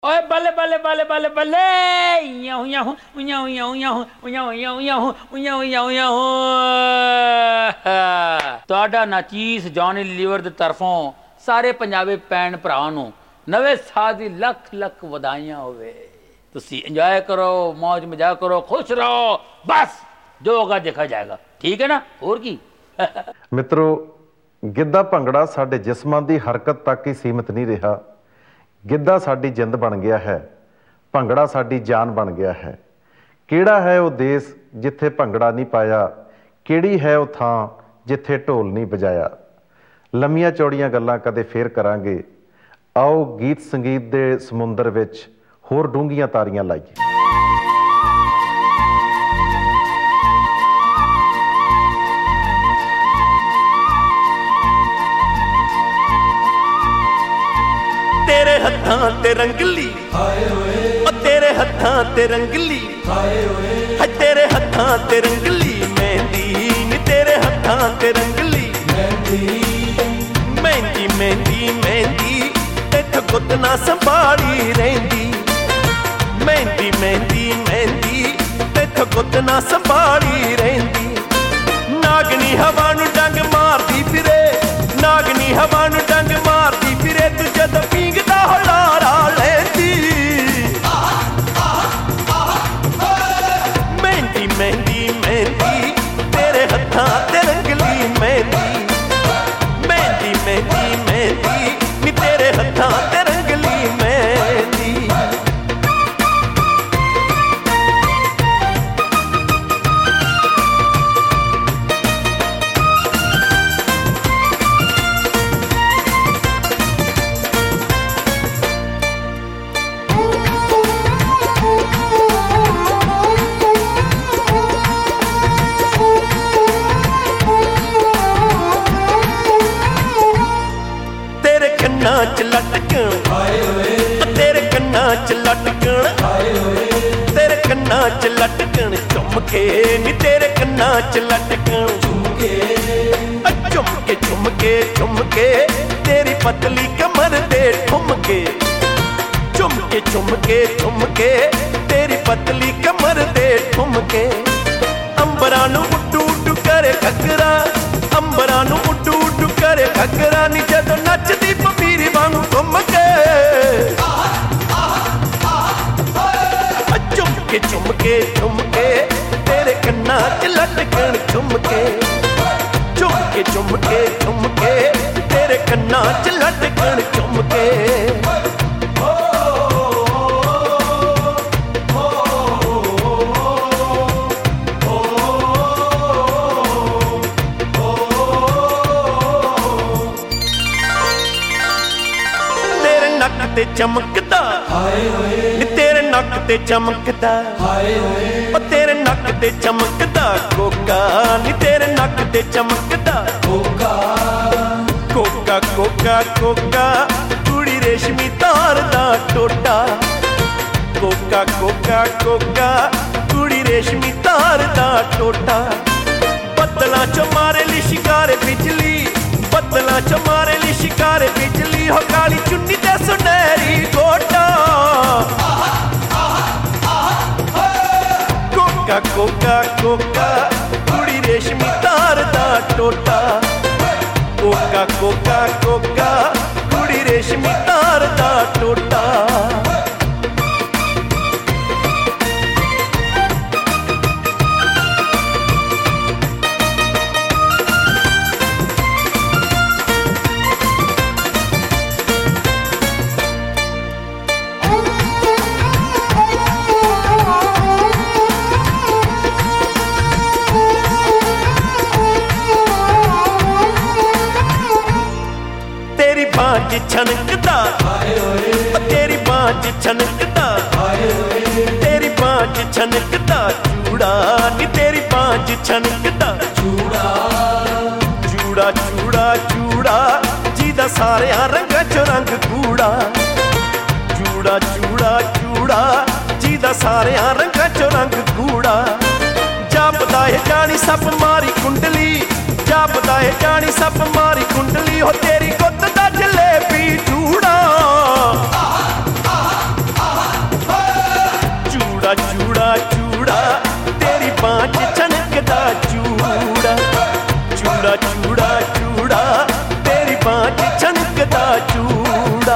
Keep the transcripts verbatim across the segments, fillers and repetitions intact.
ओए बल्ले बल्ले बल्ले बल्ले बल्ले याहू याहू याहू याहू याहू याहू याहू याहू याहू याहू याहू ਤੁਹਾਡਾ ਨਾਚੀਸ ਜੌਨੀ ਲੀਵਰ ਦੀ ਤਰਫੋਂ ਸਾਰੇ ਪੰਜਾਬੀ ਭੈਣ ਭਰਾਵਾਂ ਨੂੰ ਨਵੇਂ ਸਾਲ ਦੀ ਲੱਖ ਲੱਖ ਵਧਾਈਆਂ ਹੋਵੇ। ਤੁਸੀਂ ਇੰਜੋਏ ਕਰੋ, मौज मजाक करो, खुश रहो, बस जो होगा देखा जाएगा। ठीक है ना? और की ਮਿੱਤਰੋ, ਗਿੱਧਾ ਭੰਗੜਾ ਸਾਡੇ ਜਿਸਮਾਂ ਦੀ ਹਰਕਤ ਤੱਕ ਹੀ ਸੀਮਿਤ ਨਹੀਂ ਰਿਹਾ। ਗਿੱਧਾ ਸਾਡੀ ਜਿੰਦ ਬਣ ਗਿਆ ਹੈ, ਭੰਗੜਾ ਸਾਡੀ ਜਾਨ ਬਣ ਗਿਆ ਹੈ। ਕਿਹੜਾ ਹੈ ਉਹ ਦੇਸ਼ ਜਿੱਥੇ ਭੰਗੜਾ ਨਹੀਂ ਪਾਇਆ, ਕਿਹੜੀ ਹੈ ਉਹ ਥਾਂ ਜਿੱਥੇ ਢੋਲ ਨਹੀਂ ਵਜਾਇਆ। ਲੰਮੀਆਂ ਚੌੜੀਆਂ ਗੱਲਾਂ ਕਦੇ ਫੇਰ ਕਰਾਂਗੇ। ਆਓ ਗੀਤ ਸੰਗੀਤ ਦੇ ਸਮੁੰਦਰ ਵਿੱਚ ਹੋਰ ਡੂੰਘੀਆਂ ਤਾਰੀਆਂ ਲਾਈਏ। तेरे हत्थां ते रंगली हाय होए, ओ तेरे हत्थां ते रंगली हाय होए, हाय तेरे हत्थां ते रंगली मेहंदी नी तेरे हत्थां ते रंगली मेहंदी मेहंदी मेहंदी मेहंदी इत्थे गुत ना संभाली रहिंदी मेहंदी मेहंदी मेहंदी इत्थे गुत ना संभाली रहिंदी। नागनी हवा नूं डंग मारदी फिरे, नागनी हवा नूं डंग मारदी फिरे, तू जद पींगदा हलारा लैंदी मेहंदी मेहंदी मेहंदी तेरे हत्थां ते रंगली मेहंदी मेहंदी मेहंदी मेहंदी नी तेरे हत्थां ते रंगली मेहंदी। कन्ना च लटकण हाय होए, तेरे कन्ना च लटकण हाय होए, तेरे कन्ना च लटकण झुमके नी तेरे कन्ना च लटकण झुमके झुमके झुमके झुमके तेरी पतली कमर दे ठुमके झुमके झुमके झुमके तेरी पतली कमर दे ठुमके। अंबरां नूं उड्डू उड्डू करे घगरा, अंबरां नूं उड्डू उड्डू करे घगरा नी जदों नचदी पमीरी वांगू घुम के झुमके झुमके झुमके तेरे कन्ना च लटकण झुमके झुमके झुमके झुमके तेरे कन्ना च लटकण झुमके। ते चमकदा हाय होए, नी तेरे नक ते चमकदा हाय होए, ओ तेरे नक ते चमकदा कोका नी तेरे नक ते चमकदा कोका कोका कोका कोका कुड़ी रेशमी तार दा टोटा कोका कोका कोका कुड़ी रेशमी तार दा टोटा। बदलां चो मारे ली शिकारे बिजली, बदलां चो मारे ली शिकारे बिजली हो काली चुन्नी ते सुनहरी गोटा कोका कोका कोका कुड़ी रेशमी तार दा टोटा कोका कोका कोका कुड़ी रेशमी तार दा टोटा। बांझ छनकदा हाय होए, तेरी बांझ छनकदा हाय होए, तेरी बांझ छनकदा चूड़ा नी तेरी बांझ छनकदा चूड़ा चूड़ा चूड़ा चूड़ा जीदा सारियां रंगां चो रंग कूड़ा चूड़ा चूड़ा चूड़ा जीदा सारियां रंगां चो रंग कूड़ा। जापदा है जानी सप मारी कुंडली, जापदा है जानी सप मारी कुंडली हो तेरी गुत्त दा जलेबी चूड़ा चमकदा चूड़ा, चूड़ा चूड़ा चूड़ा तेरी बांह च चमकदा चूड़ा।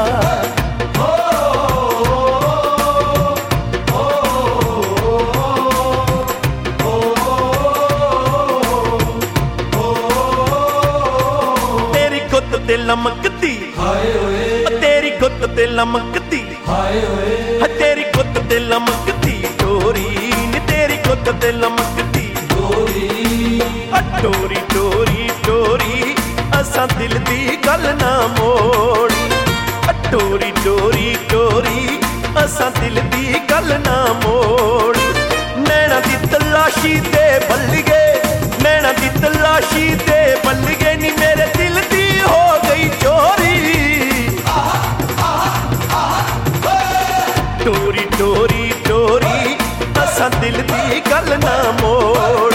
तेरी गुत्त ते लमकदी तेरी गुत्त ते लमकदी तेरी गुत्त ते लमकदी डोरी नी तेरी गुत्त ते लमकदी डोरी डोरी डोरी डोरी असां दिल दी गल ना मोड़ी डोरी डोरी डोरी असां दिल दी गल ना मोड़ी। नैना दी तलाशी दे बल्लिए नैना दी तलाशी दे बल्लिए नी मेरे दिल दी हो गई चोरी। डोरी डोरी डोरी असां दिल दी गल ना मोड़